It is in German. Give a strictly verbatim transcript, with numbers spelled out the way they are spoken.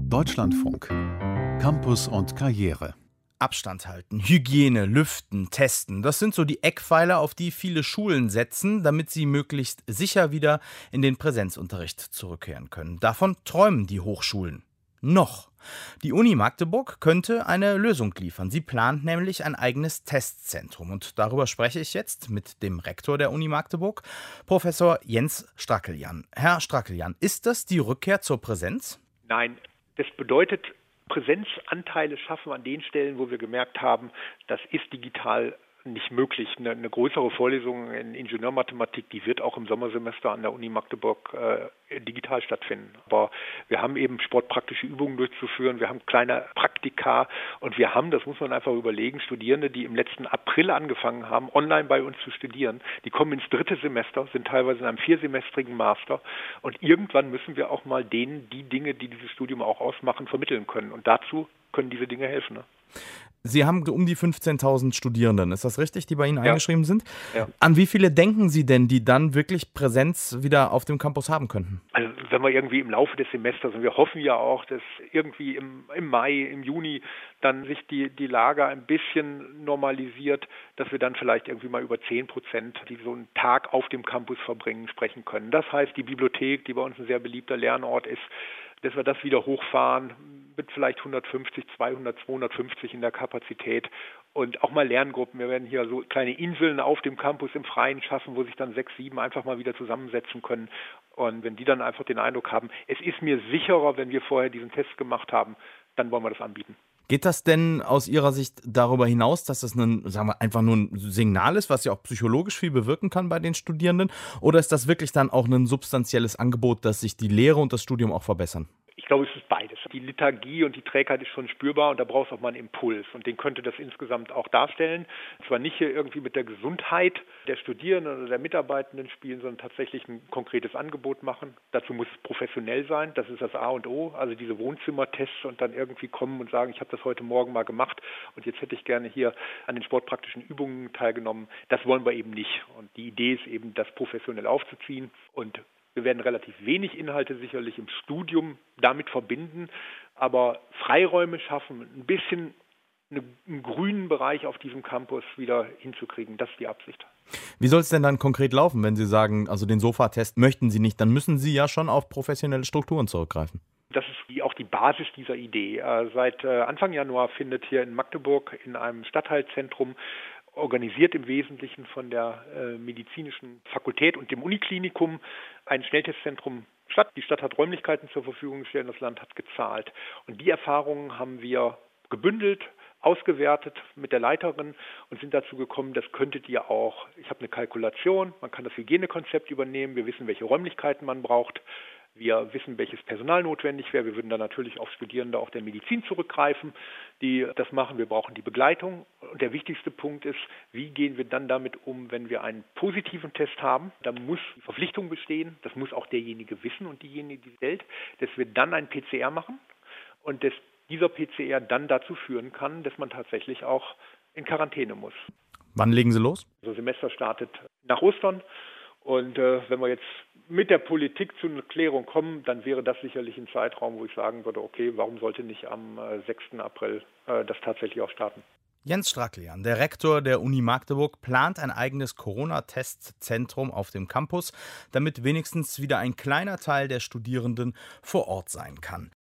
Deutschlandfunk. Campus und Karriere. Abstand halten, Hygiene, lüften, testen. Das sind so die Eckpfeiler, auf die viele Schulen setzen, damit sie möglichst sicher wieder in den Präsenzunterricht zurückkehren können. Davon träumen die Hochschulen. Noch. Die Uni Magdeburg könnte eine Lösung liefern. Sie plant nämlich ein eigenes Testzentrum. Und darüber spreche ich jetzt mit dem Rektor der Uni Magdeburg, Professor Jens Strakeljan. Herr Strakeljan, ist das die Rückkehr zur Präsenz? Nein, das bedeutet Präsenzanteile schaffen an den Stellen, wo wir gemerkt haben, das ist digital nicht möglich. Eine, eine größere Vorlesung in Ingenieurmathematik, die wird auch im Sommersemester an der Uni Magdeburg äh, digital stattfinden. Aber wir haben eben sportpraktische Übungen durchzuführen, wir haben kleine Praktika und wir haben, das muss man einfach überlegen, Studierende, die im letzten April angefangen haben, online bei uns zu studieren, die kommen ins dritte Semester, sind teilweise in einem viersemestrigen Master und irgendwann müssen wir auch mal denen die Dinge, die dieses Studium auch ausmachen, vermitteln können. Und dazu können diese Dinge helfen. Ne? Sie haben um die fünfzehntausend Studierenden, ist das richtig, die bei Ihnen Ja. eingeschrieben sind? Ja. An wie viele denken Sie denn, die dann wirklich Präsenz wieder auf dem Campus haben könnten? Also wenn wir irgendwie im Laufe des Semesters, und wir hoffen ja auch, dass irgendwie im, im Mai, im Juni dann sich die, die Lage ein bisschen normalisiert, dass wir dann vielleicht irgendwie mal über zehn Prozent, die so einen Tag auf dem Campus verbringen, sprechen können. Das heißt, die Bibliothek, die bei uns ein sehr beliebter Lernort ist, dass wir das wieder hochfahren mit vielleicht hundertfünfzig, zweihundert, zweihundertfünfzig in der Kapazität und auch mal Lerngruppen. Wir werden hier so kleine Inseln auf dem Campus im Freien schaffen, wo sich dann sechs, sieben einfach mal wieder zusammensetzen können. Und wenn die dann einfach den Eindruck haben, es ist mir sicherer, wenn wir vorher diesen Test gemacht haben, dann wollen wir das anbieten. Geht das denn aus Ihrer Sicht darüber hinaus, dass das ein, sagen wir, einfach nur ein Signal ist, was ja auch psychologisch viel bewirken kann bei den Studierenden? Oder ist das wirklich dann auch ein substanzielles Angebot, dass sich die Lehre und das Studium auch verbessern? Ich glaube, es ist beides. Die Lethargie und die Trägheit ist schon spürbar und da braucht es auch mal einen Impuls. Und den könnte das insgesamt auch darstellen. Zwar nicht hier irgendwie mit der Gesundheit der Studierenden oder der Mitarbeitenden spielen, sondern tatsächlich ein konkretes Angebot machen. Dazu muss es professionell sein. Das ist das A und O. Also diese Wohnzimmertests und dann irgendwie kommen und sagen, ich habe das heute Morgen mal gemacht und jetzt hätte ich gerne hier an den sportpraktischen Übungen teilgenommen. Das wollen wir eben nicht. Und die Idee ist eben, das professionell aufzuziehen und wir werden relativ wenig Inhalte sicherlich im Studium damit verbinden, aber Freiräume schaffen, ein bisschen einen grünen Bereich auf diesem Campus wieder hinzukriegen. Das ist die Absicht. Wie soll es denn dann konkret laufen, wenn Sie sagen, also den Sofatest möchten Sie nicht, dann müssen Sie ja schon auf professionelle Strukturen zurückgreifen. Das ist auch die Basis dieser Idee. Seit Anfang Januar findet hier in Magdeburg in einem Stadtteilzentrum, organisiert im Wesentlichen von der äh, medizinischen Fakultät und dem Uniklinikum, ein Schnelltestzentrum statt. Die Stadt hat Räumlichkeiten zur Verfügung gestellt, das Land hat gezahlt. Und die Erfahrungen haben wir gebündelt, ausgewertet mit der Leiterin und sind dazu gekommen, das könntet ihr auch. Ich habe eine Kalkulation, man kann das Hygienekonzept übernehmen, wir wissen, welche Räumlichkeiten man braucht. Wir wissen, welches Personal notwendig wäre. Wir würden dann natürlich auf Studierende auch der Medizin zurückgreifen, die das machen. Wir brauchen die Begleitung. Und der wichtigste Punkt ist, wie gehen wir dann damit um, wenn wir einen positiven Test haben? Da muss die Verpflichtung bestehen. Das muss auch derjenige wissen und diejenige, die stellt, dass wir dann ein P C R machen und dass dieser P C R dann dazu führen kann, dass man tatsächlich auch in Quarantäne muss. Wann legen Sie los? Das Semester startet nach Ostern. Und äh, wenn wir jetzt mit der Politik zu einer Klärung kommen, dann wäre das sicherlich ein Zeitraum, wo ich sagen würde, okay, warum sollte nicht am äh, sechsten April äh, das tatsächlich auch starten? Jens Strakeljan, der Rektor der Uni Magdeburg, plant ein eigenes Corona-Testzentrum auf dem Campus, damit wenigstens wieder ein kleiner Teil der Studierenden vor Ort sein kann.